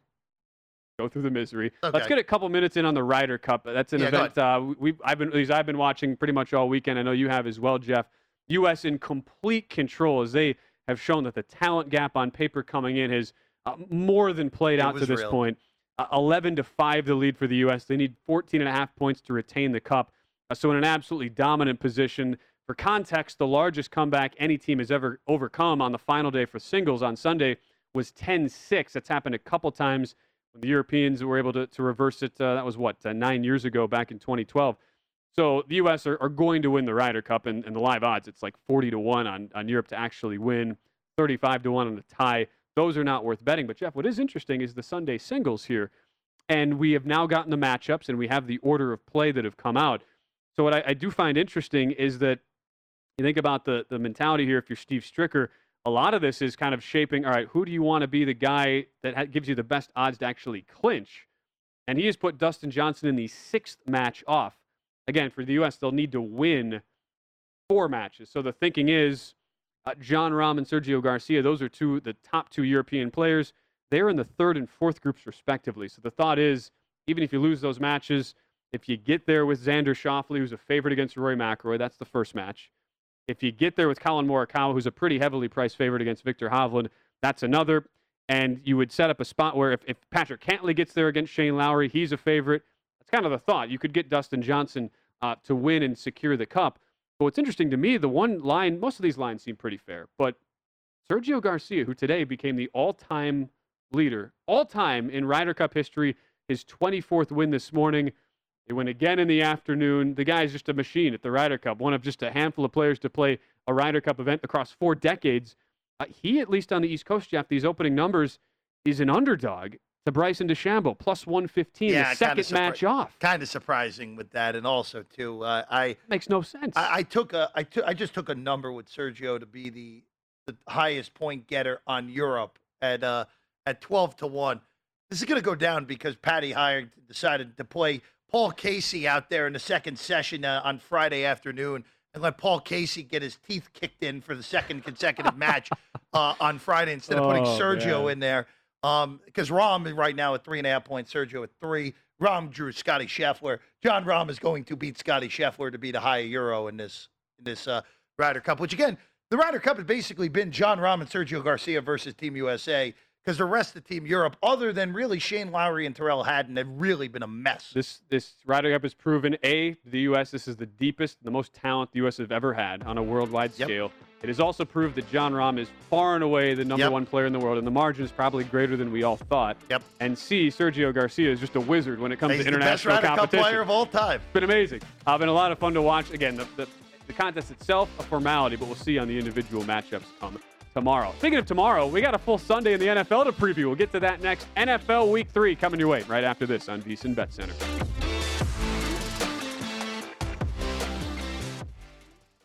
go through the misery. Let's Okay. get a couple minutes in on the Ryder Cup. That's an Yeah, go event uh, we I've been at least I've been watching pretty much all weekend. I know you have as well, Jeff. U S in complete control as they have shown that the talent gap on paper coming in has uh, more than played It out to was this real. point. Uh, eleven to five the lead for the U S. They need fourteen and a half points to retain the cup. Uh, so in an absolutely dominant position. For context, the largest comeback any team has ever overcome on the final day for singles on Sunday was ten six. That's happened a couple times when the Europeans were able to, to reverse it. Uh, that was, what, uh, nine years ago back in twenty twelve. So the U S are, are going to win the Ryder Cup, and, and the live odds, it's like forty to one on, on Europe to actually win, thirty-five to one on the tie. Those are not worth betting. But, Jeff, what is interesting is the Sunday singles here. And we have now gotten the matchups, and we have the order of play that have come out. So what I, I do find interesting is that you think about the, the mentality here, if you're Steve Stricker, a lot of this is kind of shaping, all right, who do you want to be the guy that ha- gives you the best odds to actually clinch? And he has put Dustin Johnson in the sixth match off. Again, for the U S, they'll need to win four matches. So the thinking is uh, John Rahm and Sergio Garcia, those are two the top two European players. They're in the third and fourth groups, respectively. So the thought is, even if you lose those matches, if you get there with Xander Schauffele, who's a favorite against Rory McIlroy, that's the first match. If you get there with Colin Morikawa, who's a pretty heavily priced favorite against Victor Hovland, that's another. And you would set up a spot where if, if Patrick Cantlay gets there against Shane Lowry, he's a favorite. That's kind of the thought. You could get Dustin Johnson uh, to win and secure the cup. But what's interesting to me, the one line, most of these lines seem pretty fair, but Sergio Garcia, who today became the all-time leader, all-time in Ryder Cup history, his twenty-fourth win this morning. They win again in the afternoon. The guy's just a machine at the Ryder Cup, one of just a handful of players to play a Ryder Cup event across four decades. Uh, he, at least on the East Coast, Jeff, these opening numbers, is an underdog to Bryson DeChambeau, plus one fifteen, Yeah, the second surpri- match off. Kind of surprising with that, and also too, uh, I Makes no sense. I, I took a I took I just took a number with Sergio to be the the highest point getter on Europe at uh at twelve to one. This is going to go down because Patty Hire decided to play Paul Casey out there in the second session uh, on Friday afternoon and let Paul Casey get his teeth kicked in for the second consecutive match uh, on Friday instead of putting Oh, Sergio man. in there. Um, because Rahm right now at three and a half points, Sergio at three. Rahm drew Scotty Scheffler. John Rahm is going to beat Scotty Scheffler to be the higher Euro in this in this uh, Ryder Cup. Which again, the Ryder Cup has basically been John Rahm and Sergio Garcia versus Team U S A. Because the rest of Team Europe, other than really Shane Lowry and Terrell Haddon, have really been a mess. This this Ryder Cup has proven, A, the U S, this is the deepest, the most talent the U S have ever had on a worldwide Yep. scale. It has also proved that John Rahm is far and away the number Yep. one player in the world, and the margin is probably greater than we all thought. Yep. And C, Sergio Garcia is just a wizard when it comes He's to the best international Ryder Cup competition. player of all time. It's been amazing. Uh, been a lot of fun to watch. Again, the, the, the contest itself, a formality, but we'll see on the individual matchups come tomorrow. Speaking of tomorrow, we got a full Sunday in the N F L to preview. We'll get to that next. N F L Week three coming your way right after this on VSiN Bet Center. The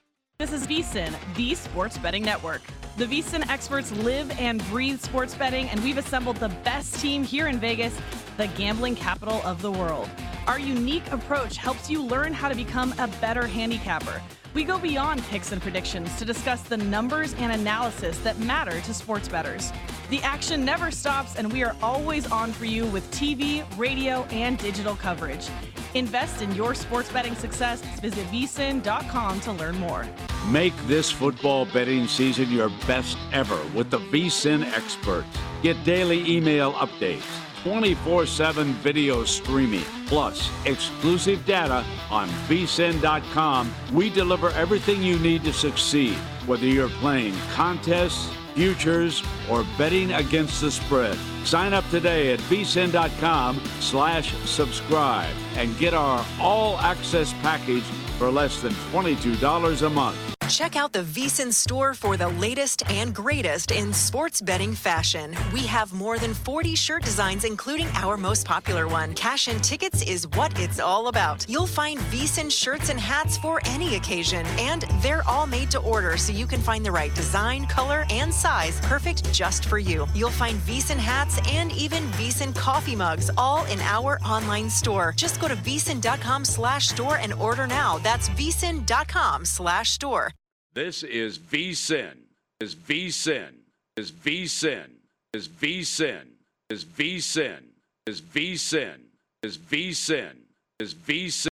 This is VSiN, the Sports Betting Network. The VSiN experts live and breathe sports betting, and we've assembled the best team here in Vegas, the gambling capital of the world. Our unique approach helps you learn how to become a better handicapper. We go beyond picks and predictions to discuss the numbers and analysis that matter to sports bettors. The action never stops, and we are always on for you with T V, radio, and digital coverage. Invest in your sports betting success. Visit V S I N dot com to learn more. Make this football betting season your best ever with the VSiN experts. Get daily email updates, twenty-four seven video streaming, plus exclusive data on V S I N dot com. We deliver everything you need to succeed, whether you're playing contests, futures, or betting against the spread. Sign up today at V S I N dot com slash subscribe and get our all-access package for less than twenty-two dollars a month. Check out the VSiN store for the latest and greatest in sports betting fashion. We have more than forty shirt designs, including our most popular one. Cash and tickets is what it's all about. You'll find VSiN shirts and hats for any occasion, and they're all made to order, so you can find the right design, color, and size perfect just for you. You'll find VSiN hats and even VSiN coffee mugs, all in our online store. Just go to V S I N dot com slash store and order now. That's V S I N dot com slash store. This is VSiN. Is VSiN. Is VSiN. Is VSiN. Is VSiN. Is VSiN. Is VSiN. Is VSiN.